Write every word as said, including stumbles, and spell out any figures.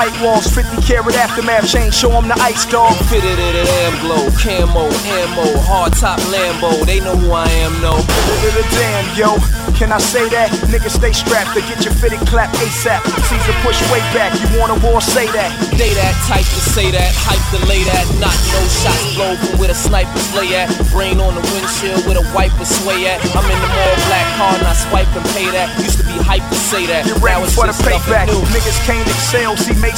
White walls, fifty carat aftermath chain, show them the ice dog. Fitted it at Amglow, camo, ammo, hard top Lambo, they know who I am, no. Damn, yo, can I say that? Niggas stay strapped to get your fitted clap ASAP. Caesar push way back, you want a war, say that. They that type to say that, hype to lay that. Not no shots blow from where the snipers lay at. Brain on the windshield with a wiper sway at. I'm in the mall black car and I swipe and pay that. Used to be hype to say that. Get ready for the payback. Niggas can't excel, see